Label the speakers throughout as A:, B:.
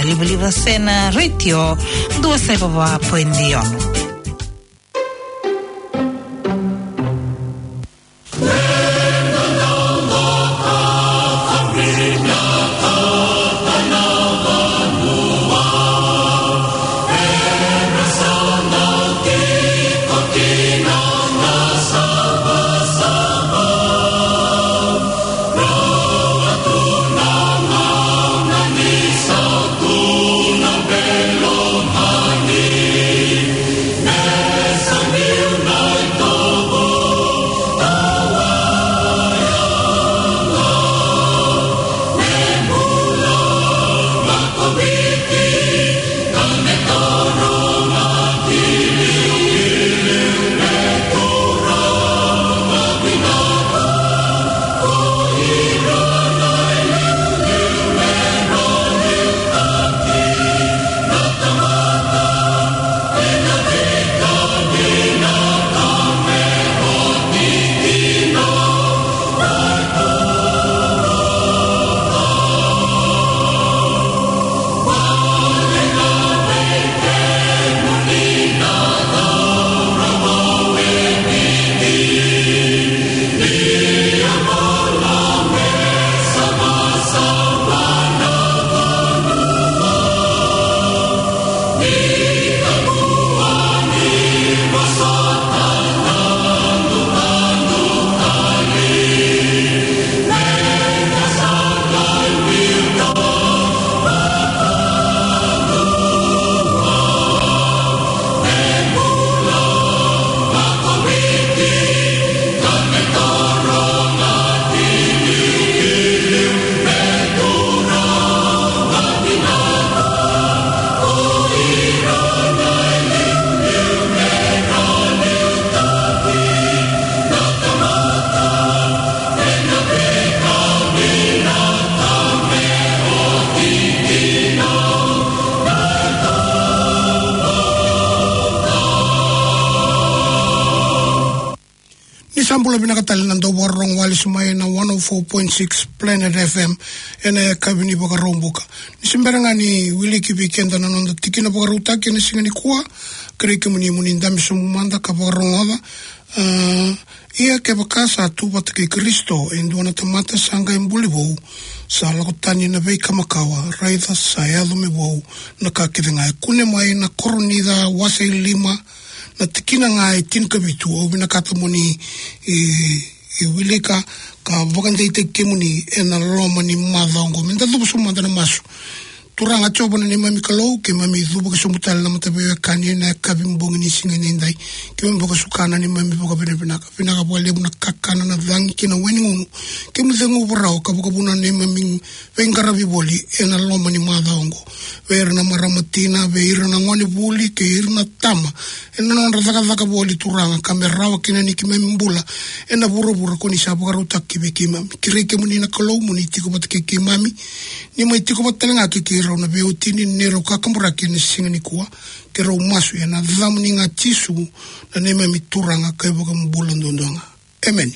A: liva sena ritio 2
B: Sambulo binakatal nando warong wali sumaya na 104.6 Planet FM ena kabini baka rombuka. Nisimberanga ni wili kibikenda na nonda tikina baka rutaki na singani kuwa kereke muni ndami sumumanda ka baka rongova. Ia ke baka sa tu batake Kristo endo na tamata sanga imbuli bou sa lakotani na vei kamakawa raitha sa yado me bou na kakithinga kune mai na koronida wasa lima na tikina ngai tinka bitu o bina kata muni wilika ka vakandei te kemuni ena loma ni madongo menda dhubu sumanda na masu turanga chobo na ni mami kalau ke mami dhubu ke sumutal na matabewe kani na kabimbongi ni singa nindai ke mami boka sukana ni mami boka pinaka boka lebu na kakana na dhangi kina weni ngunu ke mzengu uparao ka boka puna ni mami vengara viboli ena loma ni madongo vera na maramatina vera na ngoni buli ke irna tama ena non razaka boli turanga kamerawa kina ni kimemi mbula ena bura koni sabu karuta kibikima kireke muni na kalau muni tiko batake kimami ni mai tiko batalenga kikira na beutini nero kakambura kini singa ni kuwa kero masu ya na dhamu ni ngatisu na nema mituranga kaiboka mbula ndondonga. Amen.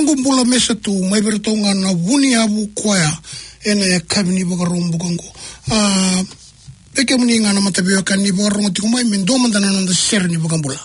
B: ngumbula mesa tu mai bertonga na wuni abu kwaya ene kabini bagarombu kongo eke muni ngana matabio kan ni bagarombu tikumai mendo mandana nanda ser ni bagambula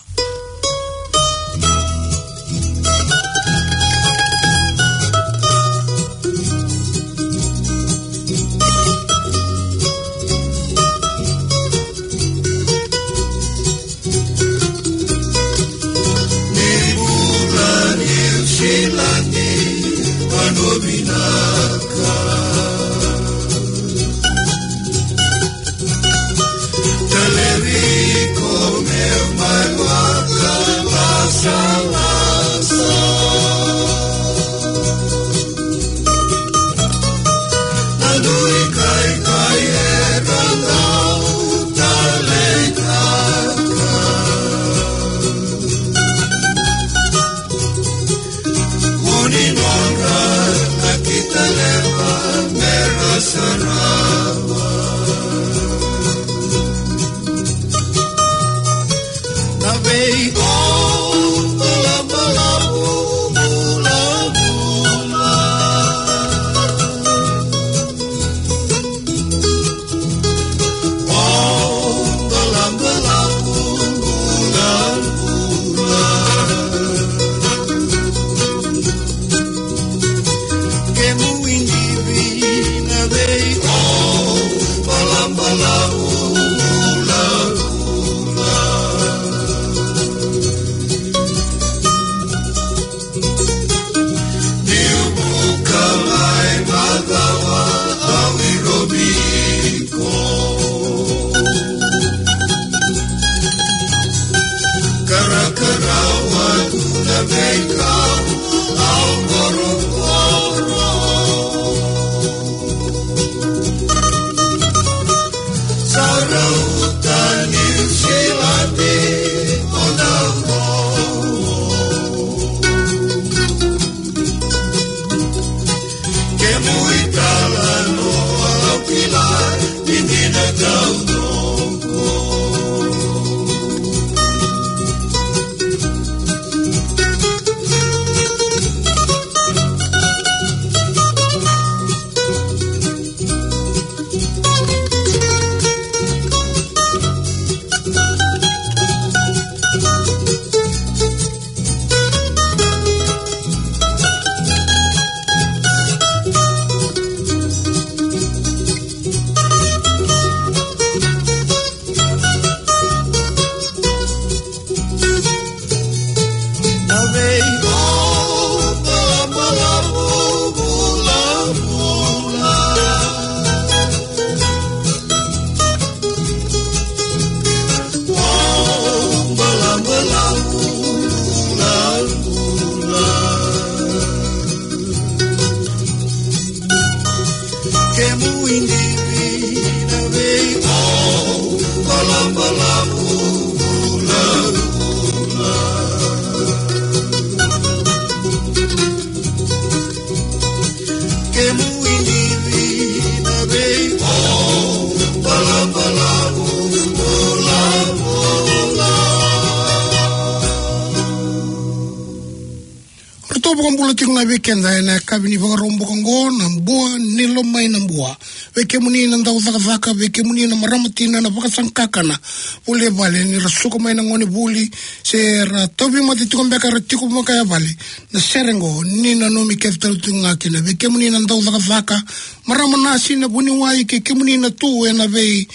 B: kenda ena kabini bagarombo kongo na mbua nilo mai na mbua weke muni na ndau thaka weke muni na maramatina na bakasankakana ule vale ni rasuko mai na ngone buli se ra tobi mati tukombeka ratiko maka ya vale na serengo ni na nomi keftal tunga kina weke muni na ndau thaka maramana sina buni wai ke muni na tu ena vei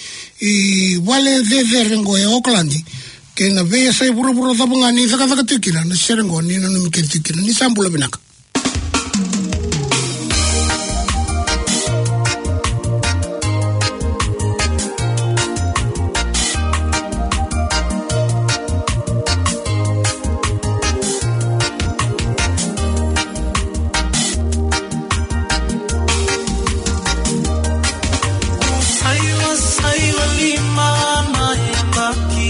B: vale de rengo ya Oklandi ke na vei sai buru tabunga ni thaka tukira na serengo ni na nomi keftikira ni sambula binaka.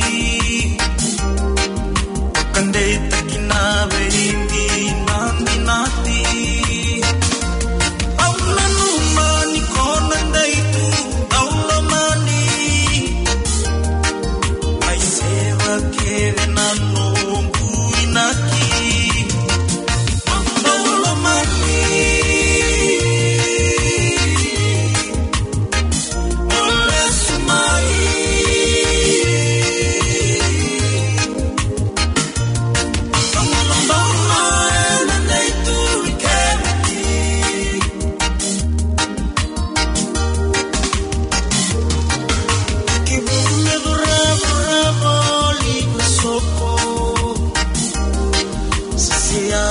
C: Kandeta kinabe hindi nandina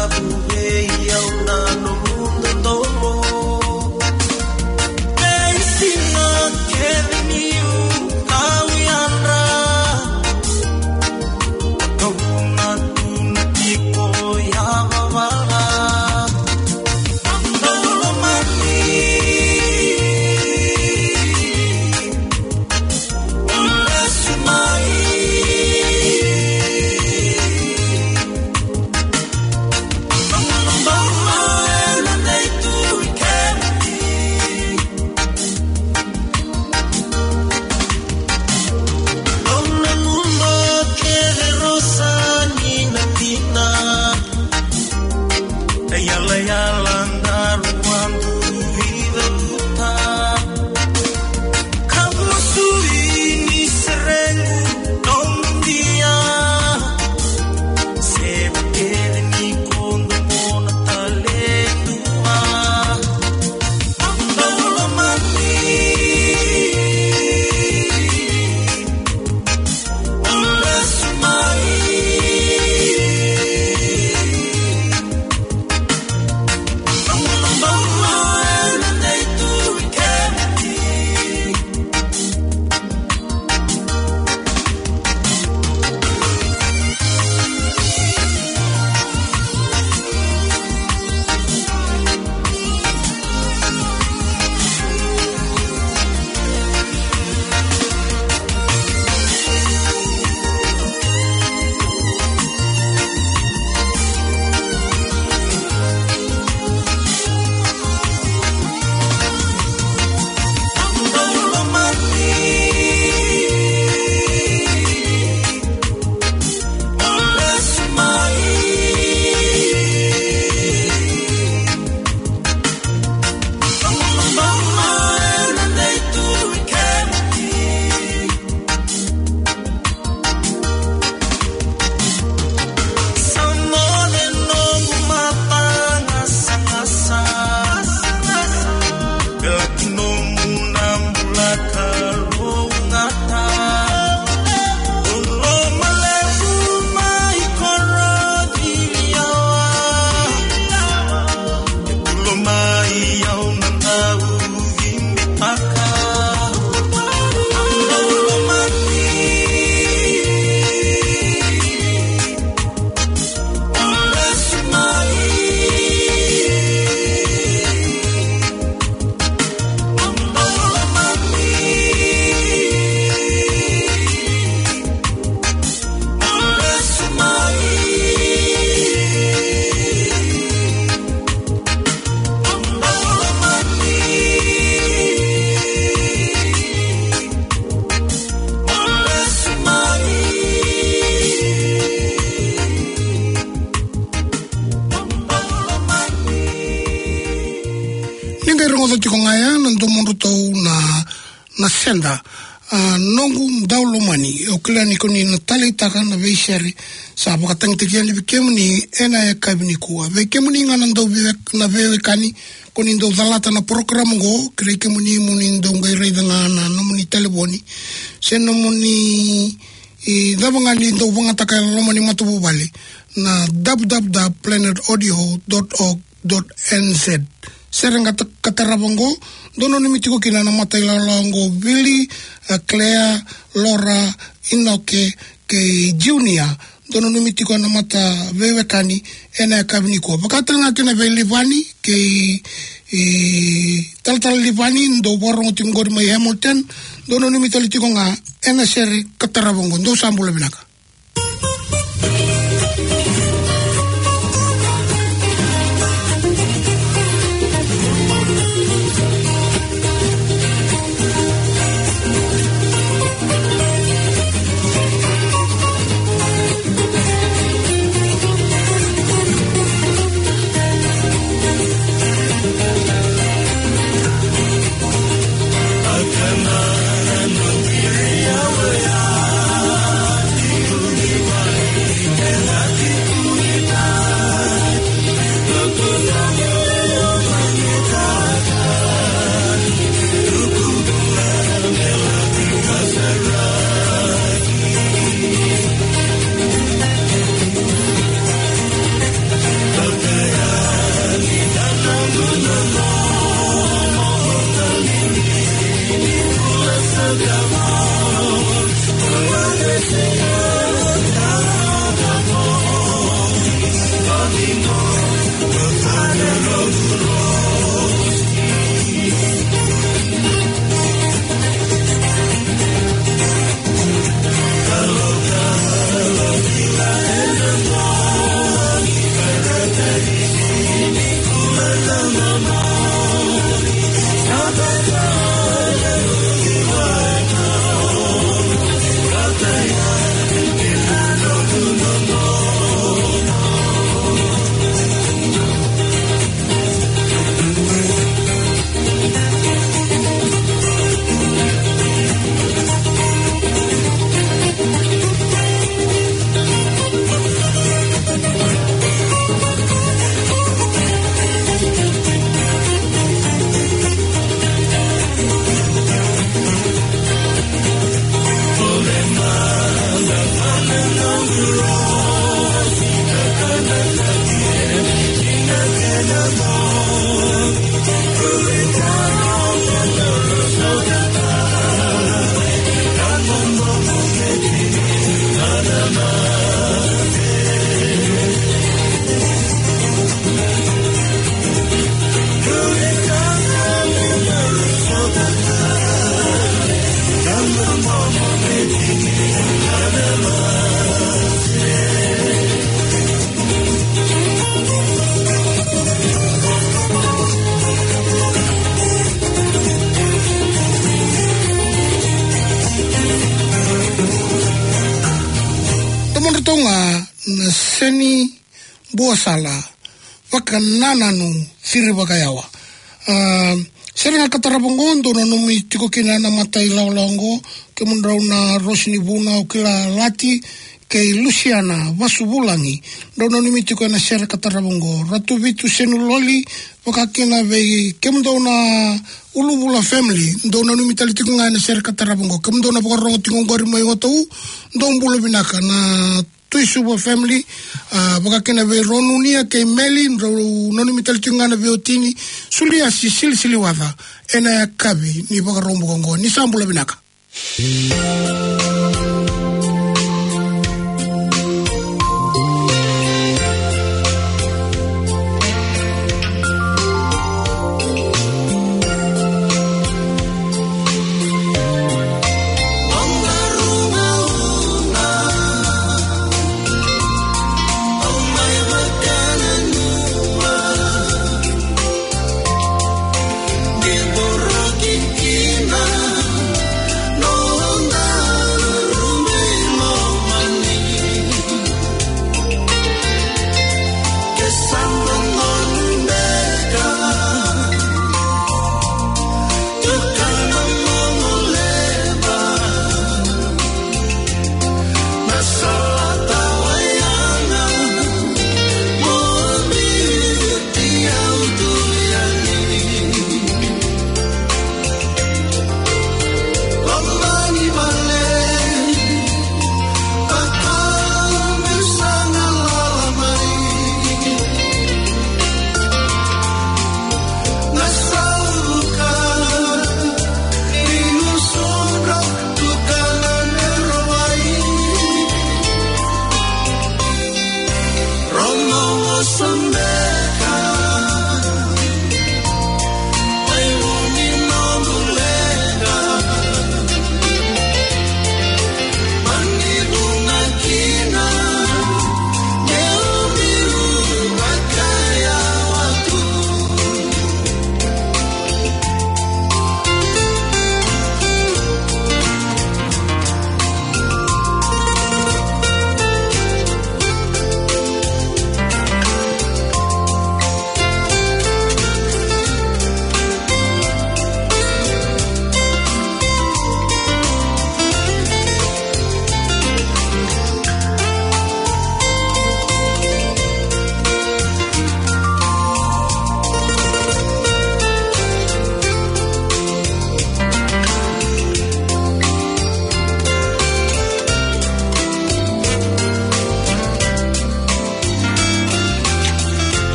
B: na senda nongu mdaulo mani o kila ni koni na tali taka na veisere sa pakatang tikian li bikemu ni ena e kabini kuwa vekemu ni ngana ndo na vewe kani koni ndo zalata na program go kire kemu ni muni ndo ngai reida ngana no muni teleboni se no muni dabanga ni ndo bunga taka lo mani matubu bale na www.planetaudio.org.nz serenga katarabongo dono nimitiko kina na matailalongo Billy, Claire, Laura, Inoke ke Junior dono nimitiko na mata vewekani ena kabini ko bakatanga kina velivani ke tal livani ndo borong tingor mai Hamilton dono nimitiko nga ena sere katarabongo ndo sambula binaka. Seni Bosala Wakanananu Siri Wakayawa Seri Katarabongondo no numi tiko kina na matai laulongo ke mundrau na Rosini Buna o kila lati ke Luciana Wasubulangi no numi tiko na Seri Katarabongo Ratu Vitu Senu Loli wakakina vei ke mundrau na Ulubula family ndo na numi tali tiko na Seri Katarabongo ke mundrau na Bokarongo tiko ngori mai watau ndo mbulu binaka na Tuisubo family wakakina ve ronunia ke meli noni mitali tungana ve otini sulia sili wava ena ya kabi ni Bokarombo Kongo ni sambula binaka
C: No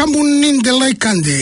B: Kamun nindelai kande.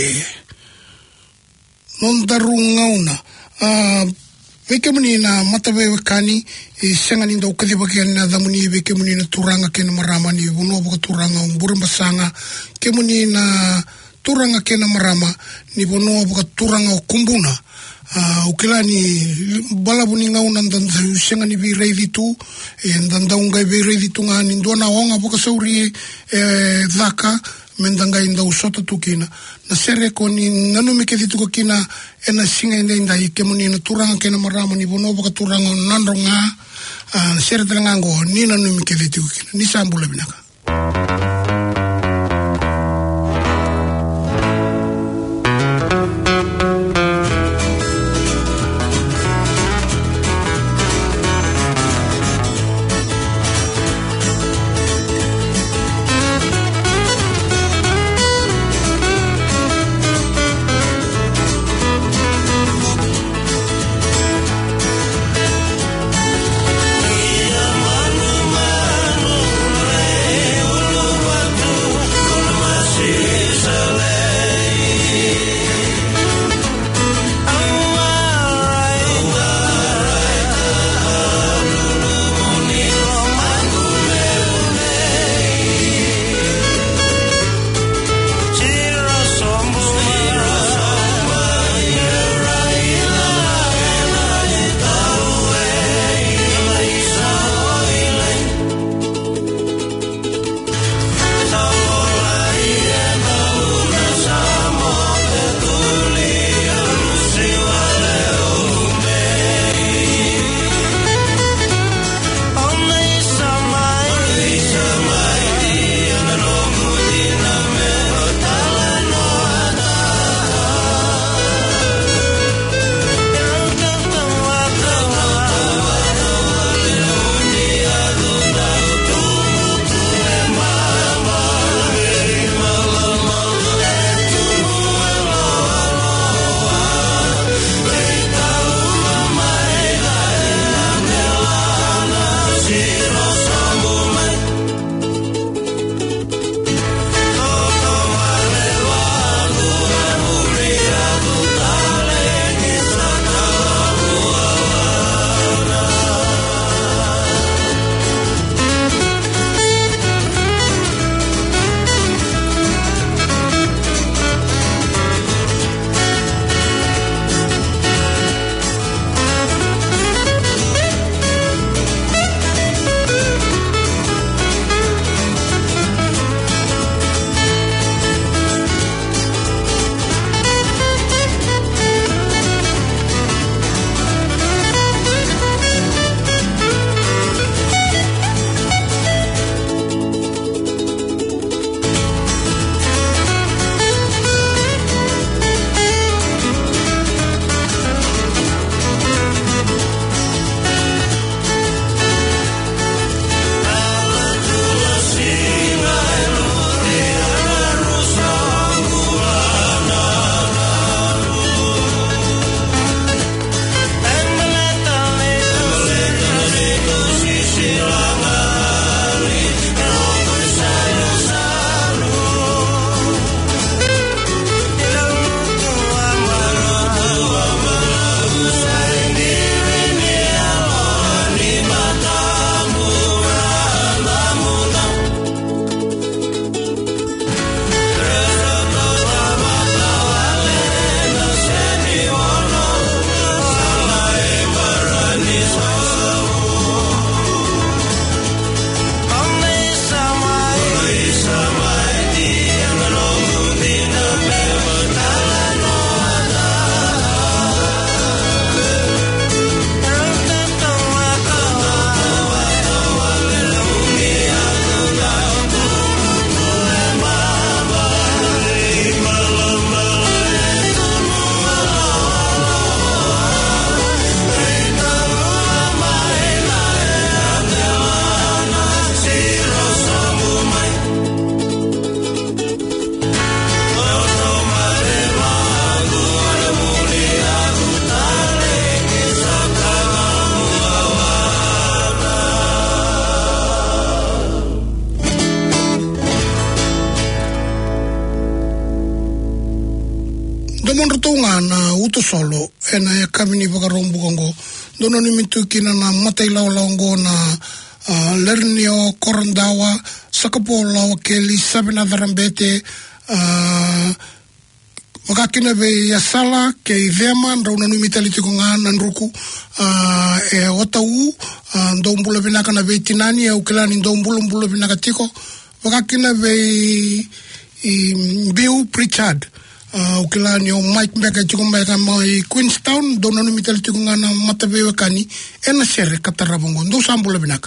B: Non darungauna. Veke muni na matawewe kani senga ninda ukadibake na damuni veke muni na turanga kena marama ni vuno boka turanga umbura basanga ke muni na turanga kena marama ni vuno boka turanga kumbuna ukilani bala buni ngauna ndanza senga ni vi reidi tu ndanda unga vi reidi tu ngani ndona onga boka sauri dhaka mendanga inda usota tukina na sere koni nanu mekedi tuko kina ena singa inda ikemuni na turanga kena marama ni bono boka turanga nandronga sere telangango ni nanu mekedi tuko kina ni sambula binaka. Domon rotonga na uto solo ena ya kamini vakarombu kongo dono ni mitukina na matai laulongo na Lernio Korandawa Sakapo lawa keli sabina darambete wakakina ve yasala ke ivema ndauna numi talitiko nga nanruku e otau ndombula vinaka na ve tinani au kilani ndombula vinaka tiko wakakina ve Bill Pritchard ukilani o Mike Mbeka tiko mbeka mai Queenstown ndauna numi talitiko nga na matabewe kani ena sere katarabongo ndo sambula vinaka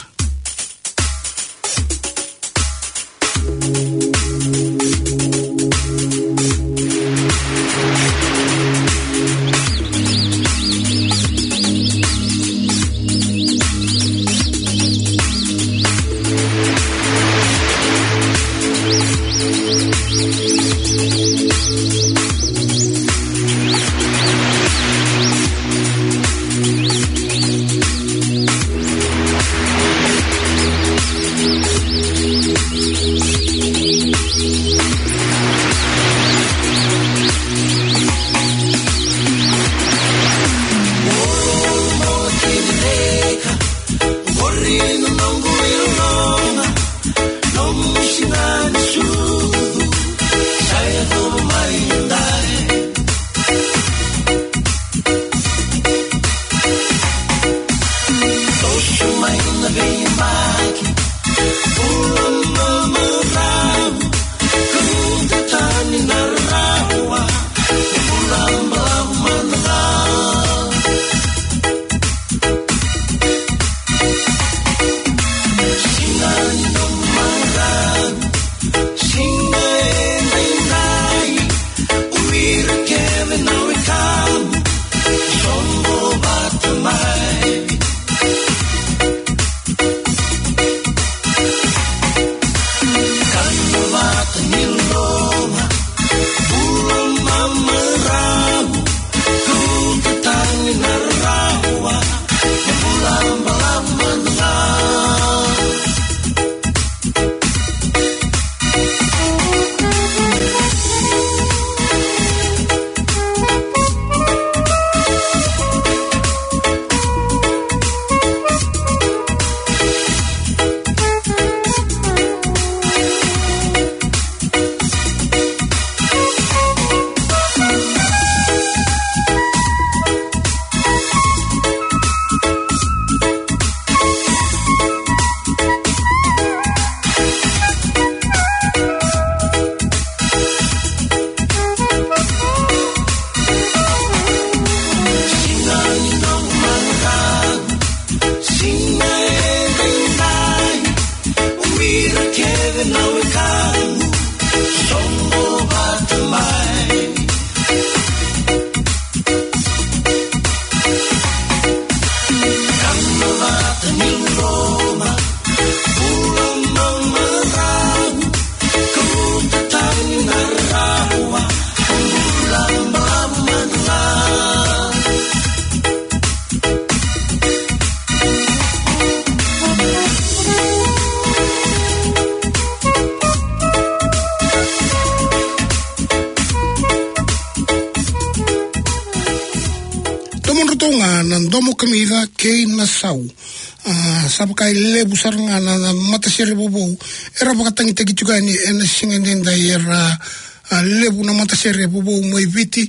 B: Domo kamida kei na sau sabakai lebu saranga na mata sere bobo era bakatangi tegi juga ni ena singenda era lebu na mata sere bobo moi viti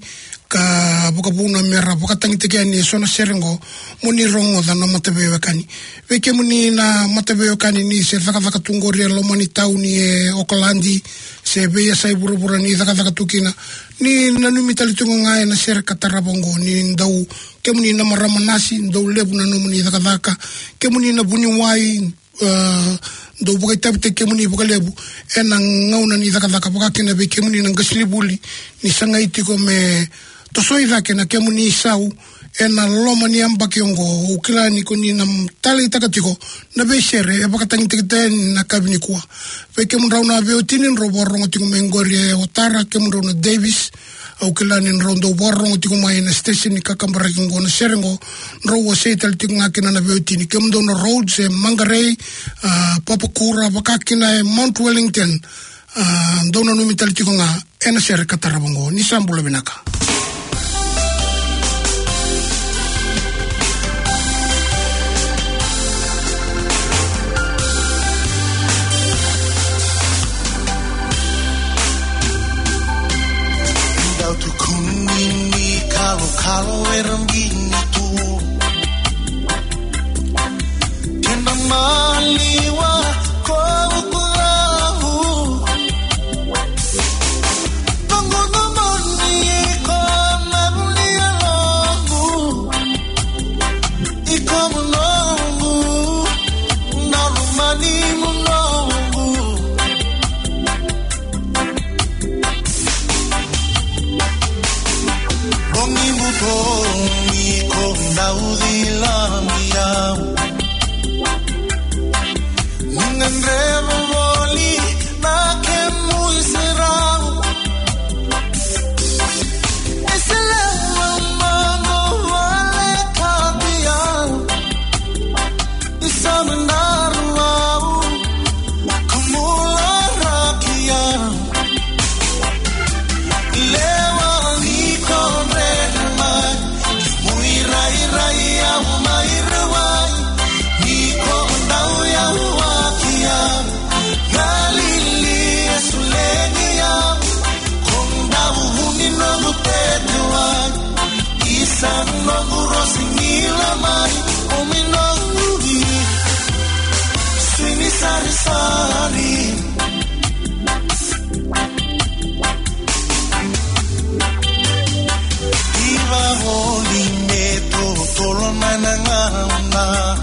B: ka bukabuna mera bakatangi tegi ni sona serengo muni rongo da na mata bewe kani veke muni na mata bewe kani ni se faka tungori lo mani tauni e Okolandi se beya sai burubura ni faka tukina ni nanumi talitungo ngai na sere katarabongo ni ndau kemuni na maramanasi ndau lebu na nomuni dhaka kemuni na bunyi wai ndau bukai tabite kemuni bukai lebu ena ngauna ni dhaka buka kena be kemuni na ngaslibuli ni sangaiti ko me tosoi dhake na kemuni sau ena loma ni ambaki ongo ukilani ko ni na tali takatiko na be shere e baka tangitekite na kabini kuwa be kemun rauna be otinin roborongo tingo mengori otara kemun rauna Davis au kilani rondo borrongo tiku mai na station ni kakambara kingo na serengo rowo setel tiku ngakina na beotini kemdo na roads e Mangarei Papakura bakakina e Mount Wellington dona numi tal tiku nga ena sere katarabongo ni sambula binaka
C: alo erambini tu Kena maliwa Kau kulahu Tunggu namani Kau mebuli alongu Ika menongu Narumani menongu Bongi mutongi Kau daudi lamiau Ngenrero voli na que muy serão Esse lema mano vale cambiar E sabenaruau como la raquia Lewa ni correr mai Muy rai rai au mai rewai Ni condau ya Galili Sulenia Condau Unino Mutetua Isan Noguro Singila Mai Omino Ubi Swini Sari Sari Iva Holi Meto Tolo Manangana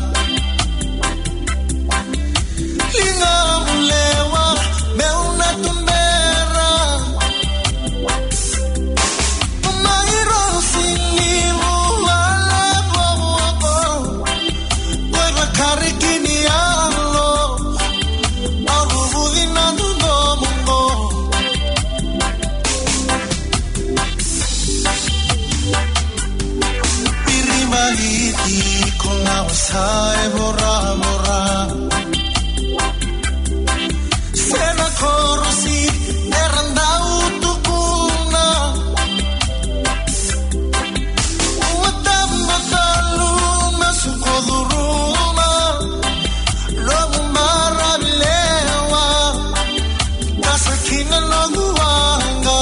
C: Linga mulewa meuna tumbera Umairo sinimu wale bobo Kweba karikini alo Arubudi na dudomungo Pirima hiti con la wasae borra borra Sena korosi erandau tukuna Uwatam matalu masukoduruma Logu marabilewa Kasakina logu wanga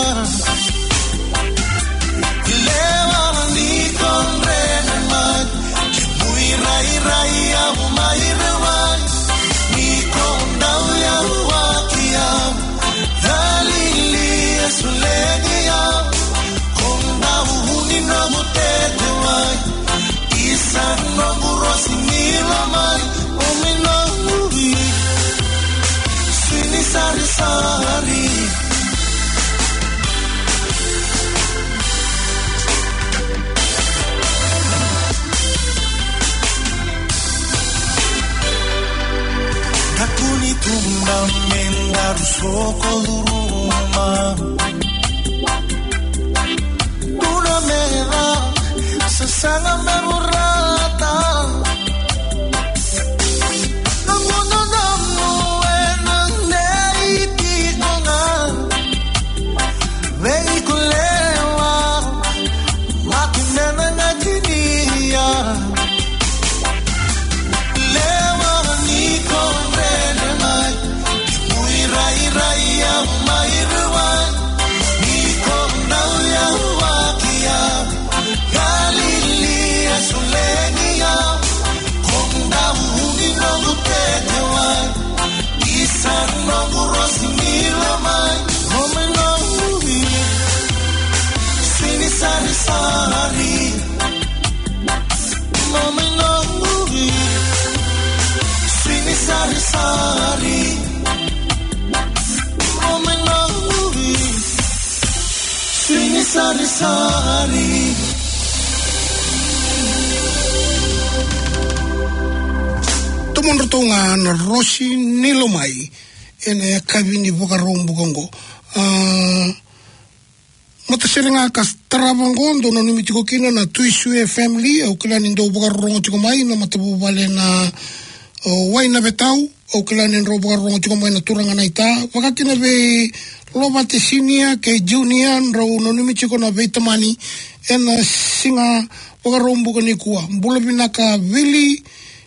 C: Lewa ni kondrene man Muy rai rai au mai rewai Ni kondau ya Sulegia Condau Unino Mutetua Isan Noguro Singila Mai Omino Ubi Swini Sari Sari Takuni tumba mendaru soko duruma Una mera sesana me burrata No mundo no bueno neiti konga Veikulewa Makinena ngajinia Lewa ni konrene mai Muy rai rai au mai ruai Ni kondau ya wakia Galili Sulenia Kondau Unino Mutetua Isan Noguro Singila Mai Omeno Ubi Swini Sari Sari Omeno Ubi Swini Sari Sari Omeno Ubi Swini Sari Sari
B: Tumonrotonga na Rosi Nilomai ene kabini vokarombo kongo Mataserenga Kastravangondo na numitiko kina na Tuisue family au kila nindo vokarongo tiko mai na matabu vale na waina betau au kila nindo vokarongo tiko mai na turanga na ita wakakina ve loba te senior ke junior rau na numitiko na veitamani ena singa vokarombo kani kuwa mbula ka vili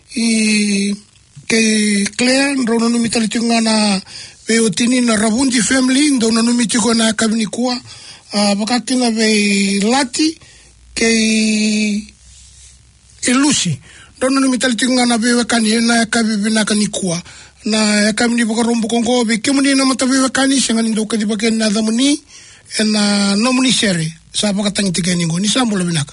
B: ke Claire rau na numitalitinga na veotini na Rabundi family ndo na numitiko na kabini kuwa wakakina ve lati kei ilusi dono ni mitalitinga na bewe kani na kabibi na kanikua na kamni bokarombo kongo be kemuni na matabewe kani sengani ndoka di baken na damuni na nomuni sere sa pakatang tigeningo ni sambulo binaka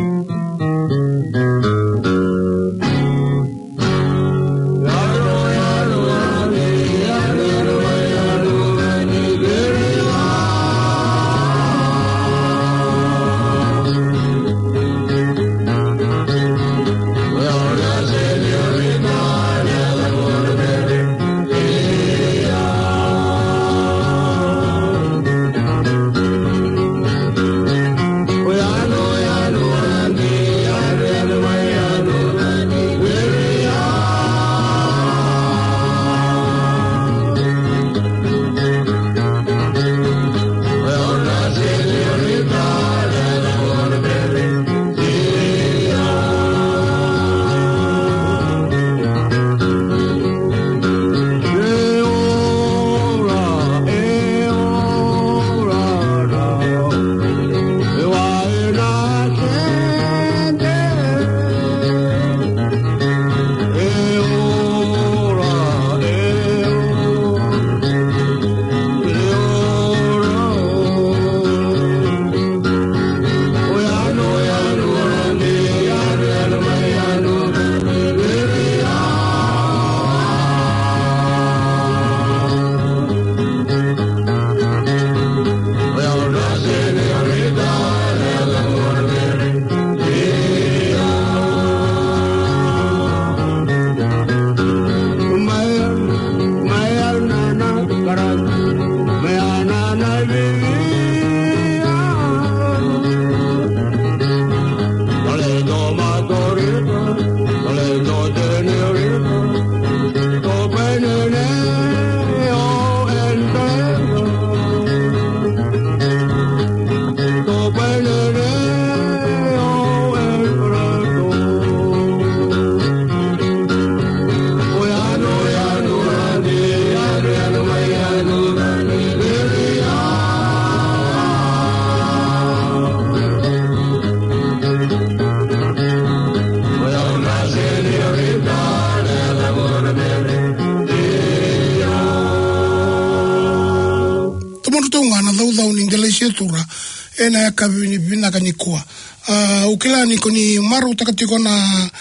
B: tura ena kabini bina kanikua ukila niko ni maru takatiko na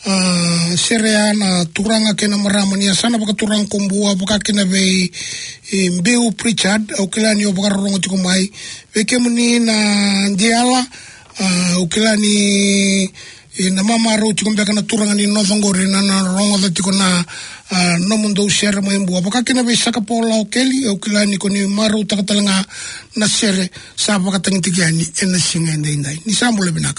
B: serea na turanga kena maramani sana baka turang kumbua baka kena be mbeu Pritchard ukila ni baka rongo tiko mai beke muni na ndiala ukila ni na mama ro tiko mbeka na turanga ni nothongori na rongo tiko na no mundo share mo embu baka kena be saka pola ukeli ukila ni ko ni maru takatalanga na sere sa baka tangitigiani ena singende indai ni sambule binaka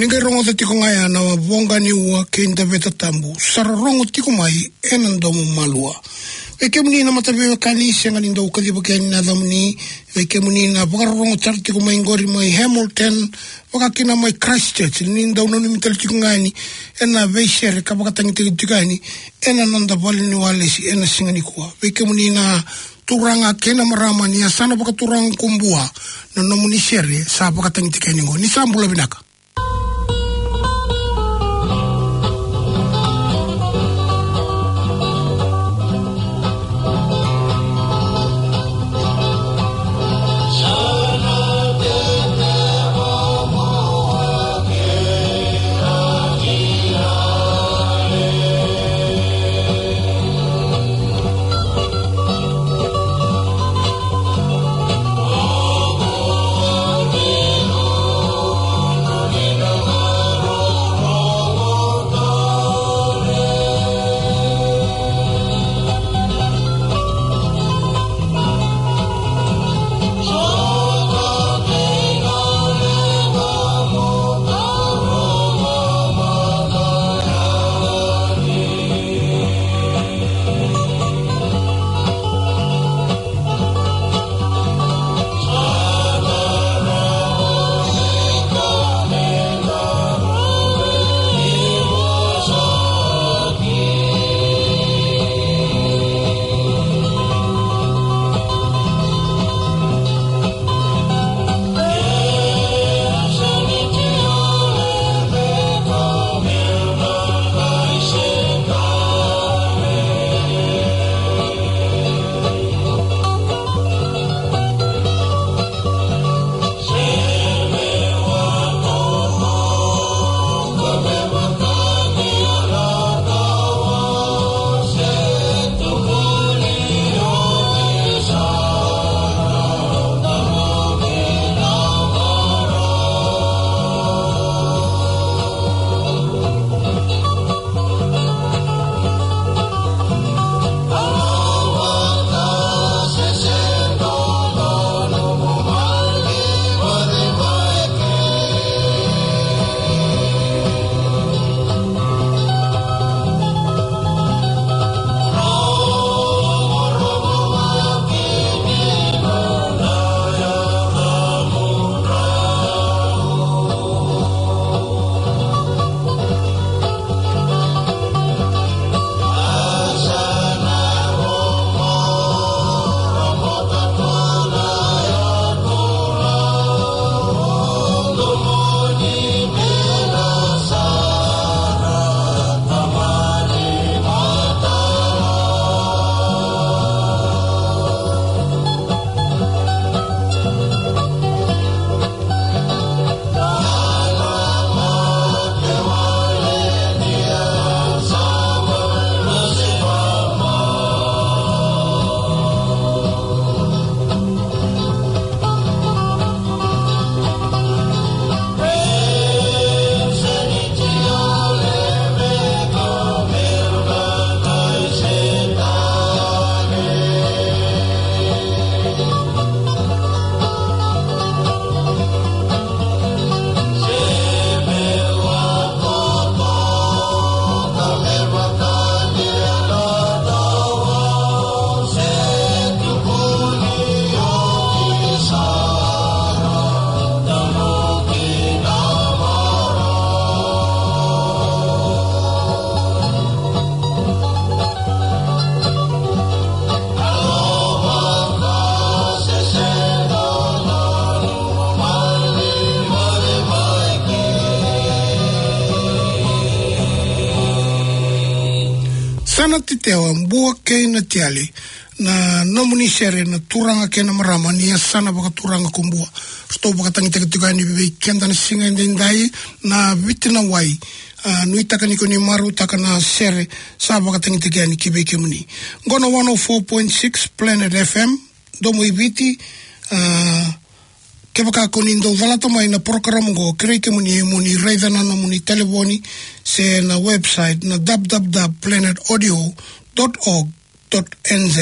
B: Ninga rongo te tiko ngai ana wa vonga ni ua ke inda veta tambu. Sara rongo tiko mai enandomu malua. Weke muni na matabewe kani senga ninda ukadiba ke ni nadamuni. Weke muni na wakarongo tar tiko mai ngori mai Hamilton. Wakakina mai Christchurch. Ninda unanu mitali tiko ngai ni. Ena veisere ka wakatangi tiko ngai ni. Ena nanda wale ni walesi ena singa ni kua. Weke muni na turanga kena marama ni asana baka turanga kumbua. Na nomuni sere sa wakatangi tiko ngai ni. Ni sambula binaka. Sana titewa mbua kei na tiali na nomuni sere na turanga kena marama ni sana baka turanga kumbua. Sto baka tangi teka ni bibi kenda na singa indai na vitina wai. Nui taka niko ni maru taka na sere sa baka tangi teka ni kibe kemuni. Ngono 104.6 Planet FM domo ibiti ke baka konindo valata mai na programa go kreke muni reida na muni telefoni se na website na www.planetaudio.org.nz.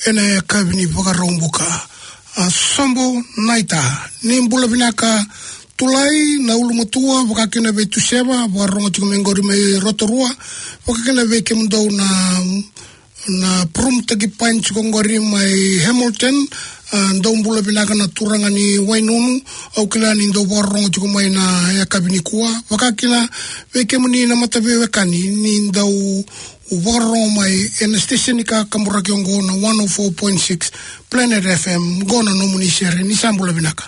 B: ena kavini vakaromboka sombo naita nimbula vinaka tulai na ulumatua vakakina ve tuseva vakaronga tikumengori me rotorua vakakina ve kemdau na prum tagi panch kongori mai Hamilton ndau mbula vinaka na turanga ni Wainunu au kila ni ndau varonga tikumai na ya kabini kua vakakina ve kemuni na matave wekani ni ndau uvaronga mai ena station ka kambura kiongo na 104.6 Planet FM gona nomuni shere ni sambula vinaka.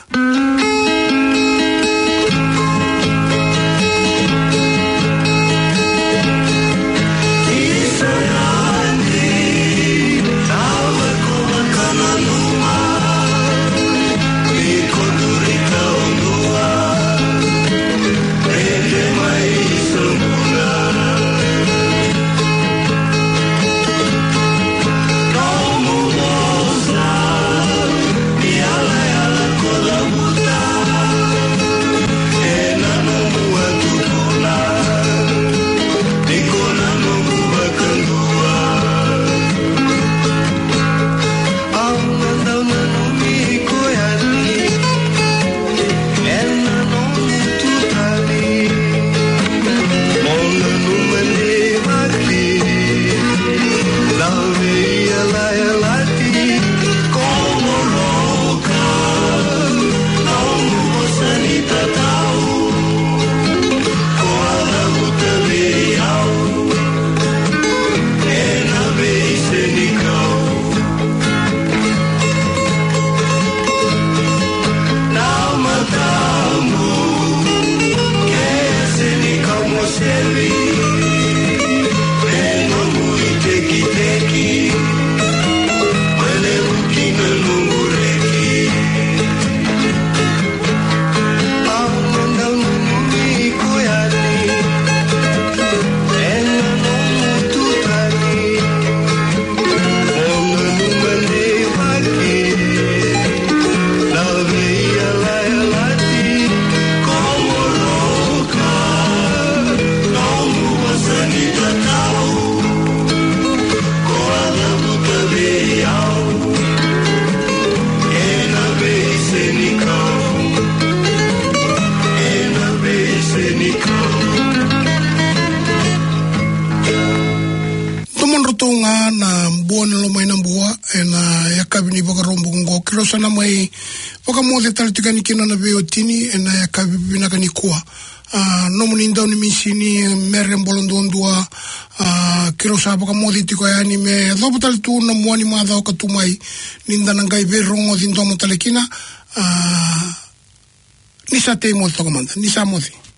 B: Sana mai wakamote talitikani kina na veotini ena ya kabibina kanikua nomuni ndau ni misini mere mbolondondua kirosa wakamote tiko yani me lopo talitu na muani madha wakatumai nindana ngai verongo zindomo talikina nisa te mozi tokomanda nisa mozi